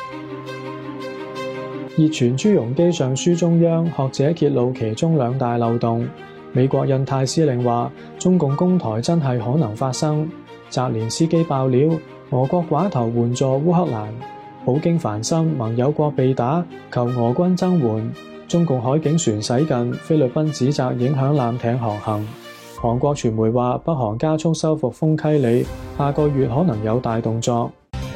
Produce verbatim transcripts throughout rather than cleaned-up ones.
熱傳朱鎔基上書中央，學者揭露其中兩大漏洞。美國印太司令話，中共攻台真係可能發生。澤連斯基爆料，俄國寡頭援助烏克蘭。普京煩心，盟友國被打，求俄軍增援。中共海警船駛近，菲律賓指責影響艦艇航行。韓國傳媒話，北韓加速修復豐溪里，下個月可能有大動作。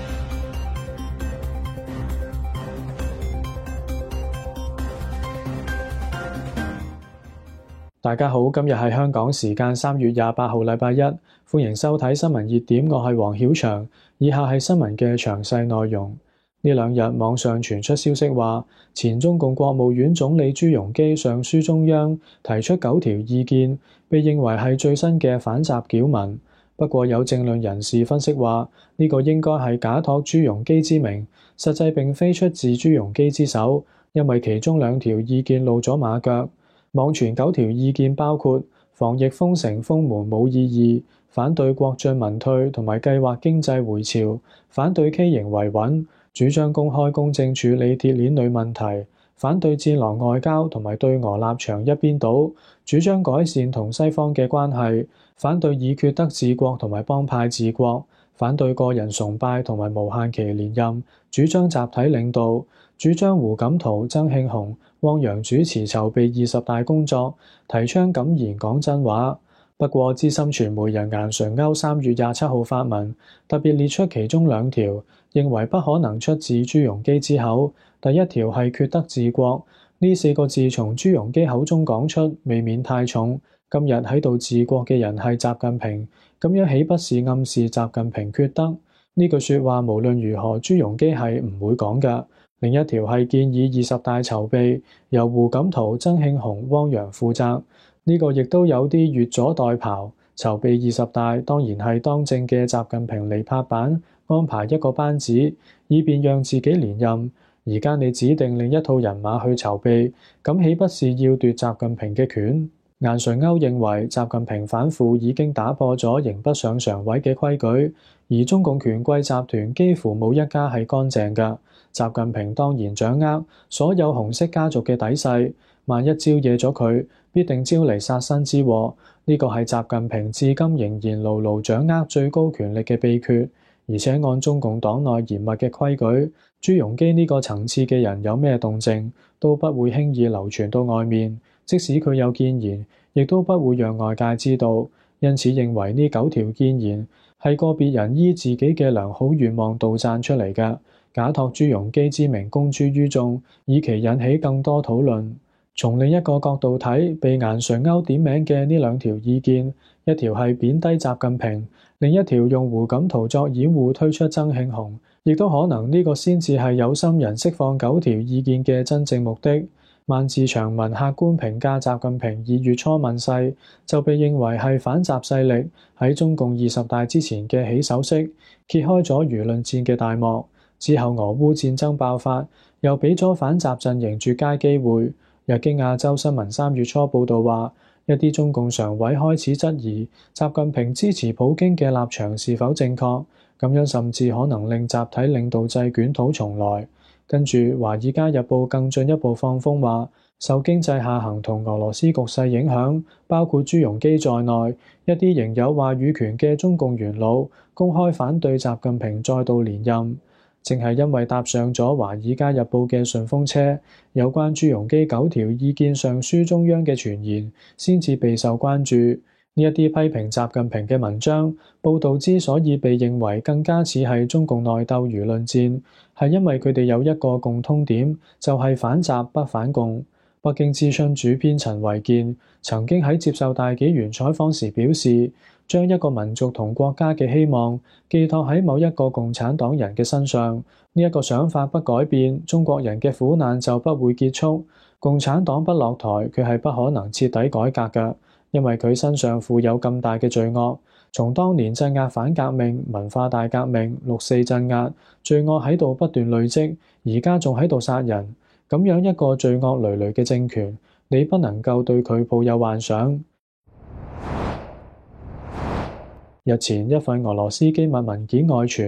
大家好，今日係香港時間三月廿八號禮拜一，歡迎收睇新聞熱點，我係黃曉翔。以下係新聞嘅詳細內容。呢兩日網上傳出消息話，前中共國務院總理朱鎔基上書中央，提出九條意見，被認為係最新嘅反習擾文。不過有政論人士分析話，呢、這個應該係假託朱鎔基之名，實際並非出自朱鎔基之手，因為其中兩條意見露咗馬腳。網傳九條意見包括防疫封城封門冇意義，反對國進民退同埋計劃經濟回潮，反對畸形維穩，主張公開公正處理鐵鏈女問題，反對戰狼外交同埋對俄立場一邊倒，主張改善同西方嘅關係，反對以缺德治國同埋幫派治國，反對個人崇拜同埋無限期連任，主張集體領導，主張胡錦濤、曾慶紅、汪洋主持籌備二十大工作，提倡敢言講真話。不過資深傳媒人顏純鈎三月廿七號發文，特別列出其中兩條，認為不可能出自朱鎔基之口。第一條係缺德治國，呢四個字從朱鎔基口中講出，未免太重。今日喺度治國嘅人係習近平，咁樣豈不是暗示習近平缺德？呢句說話無論如何，朱鎔基係唔會講㗎。另一條係建議二十大籌備由胡錦濤、曾慶紅、汪洋負責，呢、這個亦都有啲越俎代庖。籌備二十大當然係當政嘅習近平嚟拍板，安排一個班子，以便讓自己連任。而家你指定另一套人馬去籌備，咁豈不是要奪習近平嘅權？顏純鈎認為習近平反腐已經打破咗刑不上常委嘅規矩，而中共權貴集團幾乎冇一家係乾淨㗎。習近平當然掌握所有紅色家族嘅底細，萬一招惹咗佢，必定招嚟殺身之禍。呢個係習近平至今仍然牢牢掌握最高權力嘅秘訣。而且按中共黨內嚴密嘅規矩，朱鎔基呢個層次嘅人有咩動靜，都不會輕易流傳到外面。即使佢有建言，亦都不會讓外界知道。因此認為呢九條建言係個別人依自己嘅良好願望杜撰出嚟嘅，假託朱鎔基之名公諸於眾，以期引起更多討論。從另一個角度睇，被顏純鈎點名嘅呢兩條意見，一條係貶低習近平，另一條用胡錦濤作掩護推出曾慶紅，亦都可能呢個先至係有心人釋放九條意見嘅真正目的。萬字長文客觀評價習近平二月初問世，就被認為係反習勢力喺中共二十大之前嘅起手式，揭開咗輿論戰嘅大幕。之後俄烏戰爭爆發，又俾咗反習陣營絕佳機會。日經亞洲新聞三月初報導話，一啲中共常委開始質疑習近平支持普京嘅立場是否正確，咁樣甚至可能令集體領導制捲土重來。跟住《華爾街日報》更進一步放風話，受經濟下行同俄羅斯局勢影響，包括朱鎔基在內，一啲仍有話語權嘅中共元老公開反對習近平再度連任。正係因為搭上咗《華爾街日報》嘅順風車，有關朱鎔基九條意見上書中央嘅傳言先至備受關注。呢一啲批評習近平嘅文章報導之所以被認為更加似係中共內鬥輿論戰，係因為佢哋有一個共通點，就係反習不反共。北京諮詢主編陳維健曾經喺接受大紀元採訪時表示，將一個民族同國家嘅希望寄託喺某一個共產黨人嘅身上，呢一個想法不改變，中國人嘅苦難就不會結束。共產黨不落台，佢係不可能徹底改革嘅。因為佢身上負有咁大嘅罪惡，從當年鎮壓反革命、文化大革命、六四鎮壓，罪惡喺度不斷累積，而家仲喺度殺人。咁樣一個罪惡累累嘅政權，你不能夠對佢抱有幻想。日前一份俄羅斯機密文件外傳，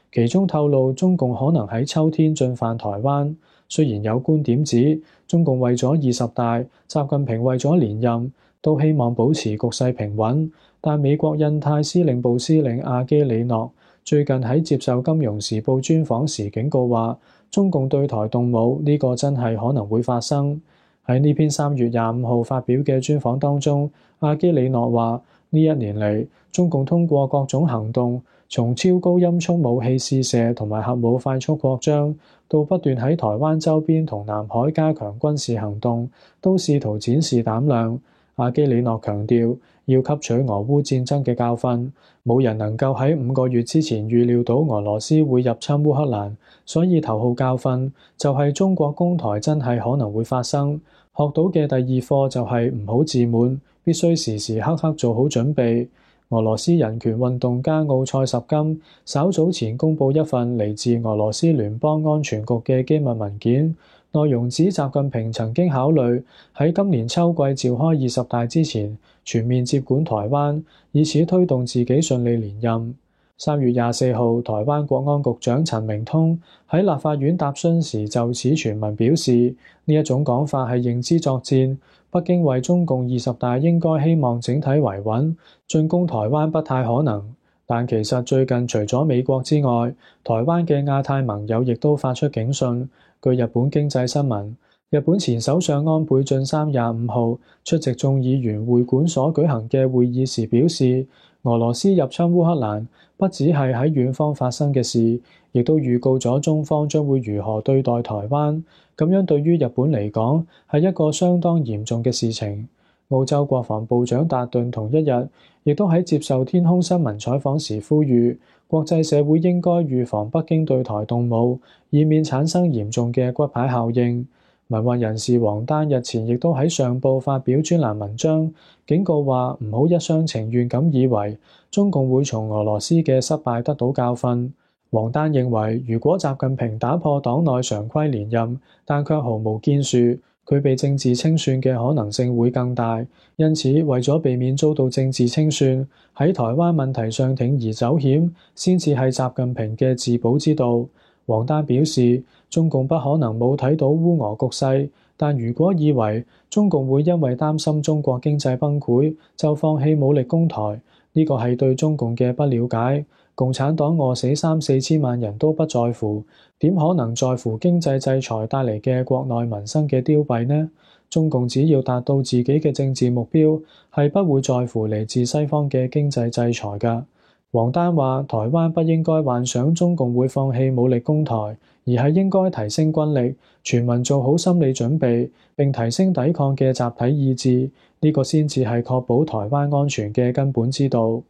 其中透露中共可能喺秋天進犯台灣。雖然有觀點指中共為咗二十大，習近平為咗連任，都希望保持局勢平穩，但美國印太司令部司令阿基里諾最近喺接受《金融時報》專訪時警告話，中共對台動武呢個真係可能會發生。喺呢篇三月廿五號發表嘅專訪當中，阿基里諾話：呢一年嚟，中共通過各種行動，從超高音速武器試射同埋核武快速擴張，到不斷喺台灣周邊同南海加強軍事行動，都試圖展示膽量。阿基里諾強調，要吸取俄烏戰爭嘅教訓，冇人能夠喺五個月之前預料到俄羅斯會入侵烏克蘭，所以頭號教訓就係中國攻台真係可能會發生。學到嘅第二課就係唔好自滿，必須時時刻刻做好準備。俄羅斯人權運動家奧塞什金稍早前公布一份嚟自俄羅斯聯邦安全局嘅機密文件，內容指習近平曾經考慮喺今年秋季召開二十大之前全面接管台灣，以此推動自己順利連任。三月廿四號，台灣國安局長陳明通喺立法院答詢時就此傳聞表示，呢一種講法係認知作戰，北京為中共二十大應該希望整體維穩，進攻台灣不太可能。但其實最近除咗美國之外，台灣嘅亞太盟友亦都發出警訊。據日本經濟新聞，日本前首相安倍晉三廿五號出席眾議員會館所舉行嘅會議時表示，俄羅斯入侵烏克蘭不只係喺遠方發生嘅事，亦都預告咗中方將會如何對待台灣。咁樣對於日本嚟講係一個相當嚴重嘅事情。澳洲國防部長達頓同一日亦都喺接受天空新聞採訪時呼籲，國際社會應該預防北京對台動武，以免產生嚴重嘅骨牌效應。民運人士王丹日前亦都喺上報發表專欄文章，警告話唔好一廂情願咁以為中共會從俄羅斯嘅失敗得到教訓。王丹認為，如果習近平打破黨內常規連任，但卻毫無建樹，佢被政治清算嘅可能性會更大。因此，為咗避免遭到政治清算，喺台灣問題上鋌而走險，先至係習近平嘅自保之道。王丹表示，中共不可能冇睇到烏俄局勢，但如果以為中共會因為擔心中國經濟崩潰，就放棄武力攻台，呢個係對中共嘅不了解。共產黨餓死三四千萬人都不在乎，點可能在乎經濟制裁帶嚟嘅國內民生嘅凋敝呢？中共只要達到自己嘅政治目標，係不會在乎嚟自西方嘅經濟制裁㗎。王丹話：台灣不應該幻想中共會放棄武力攻台，而係應該提升軍力，全民做好心理準備，並提升抵抗嘅集體意志。呢個先至係確保台灣安全嘅根本之道。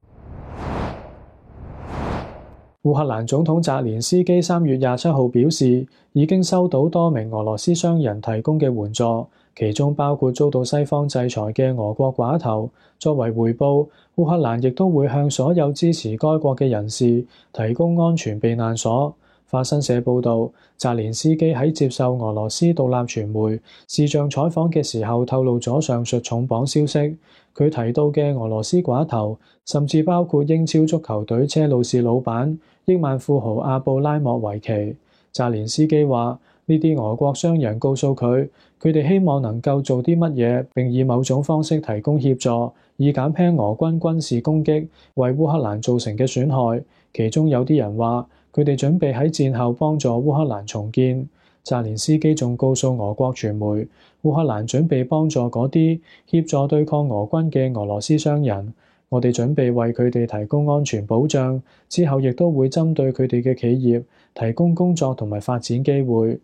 烏克蘭總統澤連斯基三月廿七號表示，已經收到多名俄羅斯商人提供嘅援助，其中包括遭到西方制裁嘅俄國寡頭。作為回報，烏克蘭亦都會向所有支持該國嘅人士提供安全避難所。法新社報導，澤連斯基喺接受俄羅斯獨立傳媒視像採訪嘅時候透露咗上述重磅消息。佢提到嘅俄羅斯寡頭，甚至包括英超足球隊車路士老闆、億萬富豪阿布拉莫維奇。澤連斯基話：呢啲俄國商人告訴佢，佢哋希望能夠做啲乜嘢，並以某種方式提供協助，以減輕俄軍軍事攻擊為烏克蘭造成嘅損害。其中有啲人話，佢哋準備喺戰後幫助烏克蘭重建。澤連斯基仲告訴俄國傳媒，烏克蘭準備幫助嗰啲協助對抗俄軍嘅俄羅斯商人。我哋準備為佢哋提供安全保障，之後亦都會針對佢哋嘅企業提供工作同埋發展機會。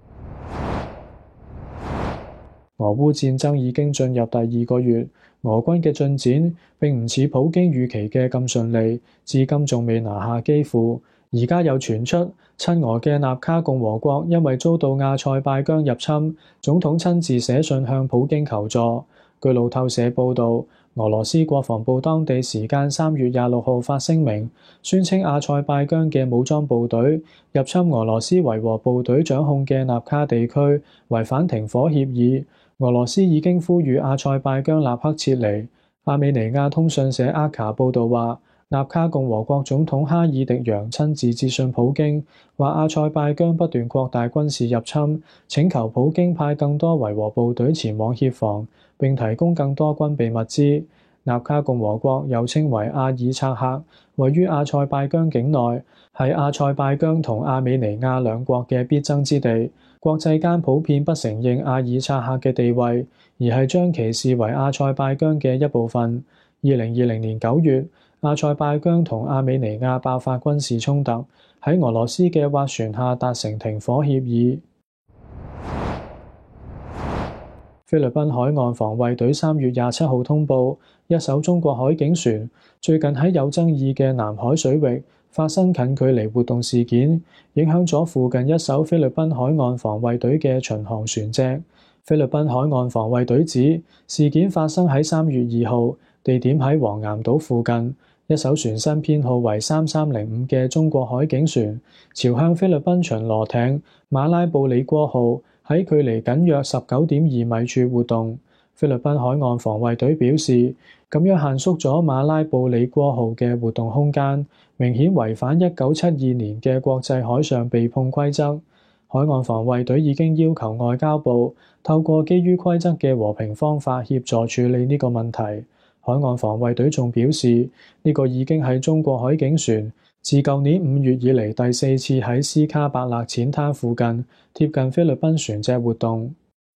俄烏戰爭已經進入第二個月，俄軍嘅進展並唔似普京預期嘅咁順利，至今仲未拿下基輔。而家又傳出親俄嘅納卡共和國因為遭到亞塞拜疆入侵，總統親自寫信向普京求助。據路透社報導，俄羅斯國防部當地時間三月廿六號發聲明，宣稱亞塞拜疆嘅武裝部隊入侵俄羅斯維和部隊掌控嘅納卡地區，違反停火協議。俄羅斯已經呼籲亞塞拜疆立刻撤離。亞美尼亞通訊社阿卡報導話， 納卡共和國總統哈爾迪揚親自致信普京，話阿塞拜疆不斷擴大軍事入侵，請求普京派更多維和部隊前往協防，並提供更多軍備物資。納卡共和國又稱為阿爾察克，位於阿塞拜疆境內，係阿塞拜疆同亞美尼亞兩國嘅必爭之地。國際間普遍不承認阿爾察克嘅地位，而係將其視為阿塞拜疆嘅一部分。二零二零年九月，阿塞拜疆同亞美尼亞爆發軍事衝突，喺俄羅斯嘅斡旋下達成停火協議。菲律賓海岸防衛隊三月廿七號通報，一艘中國海警船最近喺有爭議嘅南海水域發生近距離活動事件，影響咗附近一艘菲律賓海岸防衛隊嘅巡航船隻。菲律賓海岸防衛隊指事件發生喺三月二號，地點喺黃岩島附近。一艘船身編號為三三零五嘅中國海警船，朝向菲律賓巡邏艇馬拉布里戈號喺距離僅約十九點二米處活動。菲律賓海岸防衛隊表示，咁樣限縮咗馬拉布里戈號嘅活動空間，明顯違反一九七二年嘅國際海上避碰規則。海岸防衛隊已經要求外交部透過基於規則嘅和平方法協助處理呢個問題。海岸防衛隊仲表示，呢個已經係中國海警船自舊年五月以嚟第四次喺斯卡伯勒淺灘附近貼近菲律賓船隻活動。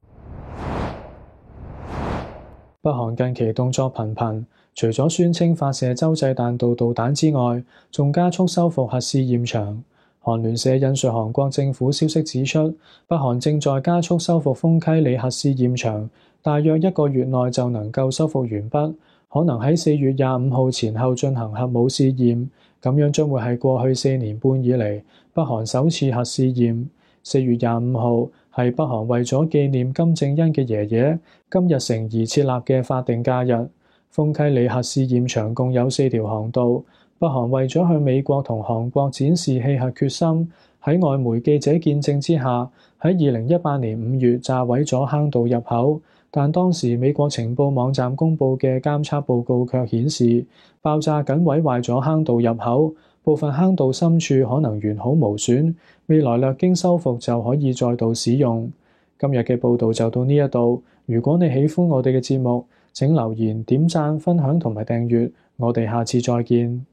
北韓近期動作頻頻，除咗宣稱發射洲際彈道導彈之外，仲加速修復核試驗場。韓聯社引述韓國政府消息指出，北韓正在加速修復豐溪里核試驗場，大約一個月內就能夠修復完畢。可能喺四月廿五號前後進行核武試驗，咁樣將會係過去四年半以嚟北韓首次核試驗。四月廿五號係北韓為咗紀念金正恩嘅爺爺金日成而設立嘅法定假日。豐溪里核試驗場共有四條航道，北韓為咗向美國同韓國展示棄核決心，喺外媒記者見證之下，喺二零一八年五月炸毀咗坑道入口。但當時美國情報網站公佈嘅監測報告卻顯示，爆炸僅毀壞咗坑道入口，部分坑道深處可能完好無損，未來略經修復就可以再度使用。今日嘅報導就到呢一度，如果你喜歡我哋嘅節目，請留言、點讚、分享同埋訂閱，我哋下次再見。